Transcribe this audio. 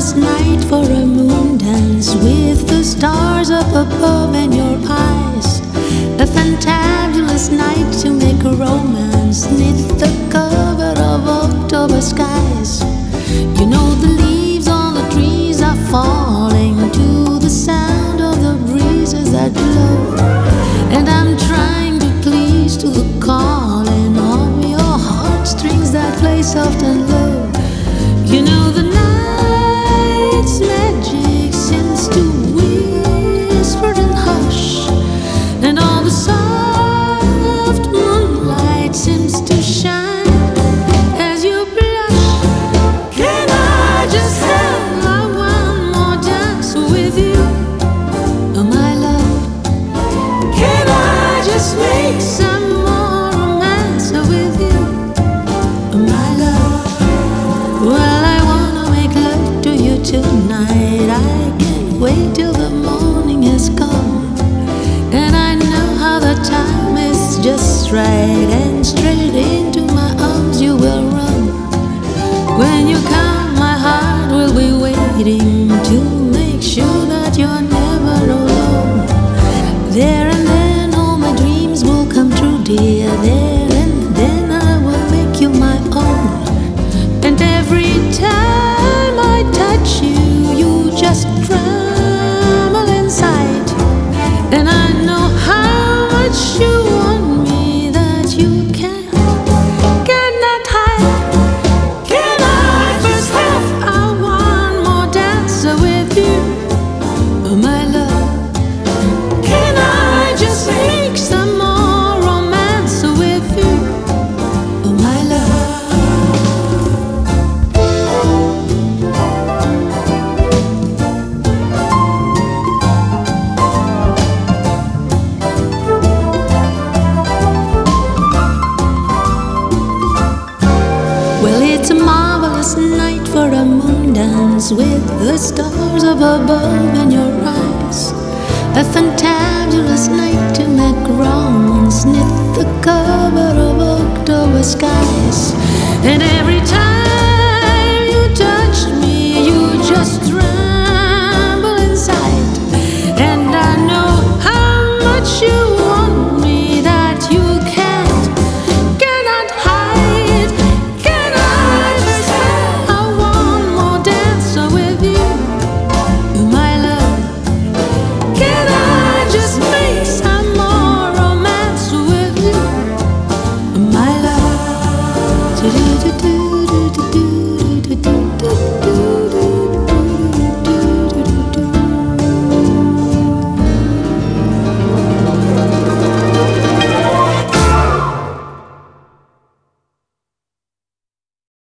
marvelous night for a moon dance with the stars up above in your eyes. A fantabulous night to make a romance neath the cover of October skies. You know the leaves on the trees are falling to the sound of the breezes that blow, and I'm trying to please to the calling of your heartstrings that play soft and low. You know the night's magic seems to whisper and hush, and all the soft moonlight seems to shine as you blush. Can I just have one more dance with you, oh my love? Can I just make some more romance with you, oh my love? Well, I wanna make love to you tonight. I can't wait till the morning has come, and I know how the time is just right, and straight into my arms you will run. When you come, my heart will be waiting to make sure that you're never alone. There and then all my dreams will come true, dear. There and then I will make you my own. And every time I touch you, you just tremble inside. And I know how much you want me that you cannot hide. Can I first have one more dance with you, oh my love? Can I just make some more romance with you, oh my love? Well, it's a marvelous night for a moon dance with the stars up above in your eyes. A fantabulous night to make romance neath the cover of October skies. And every time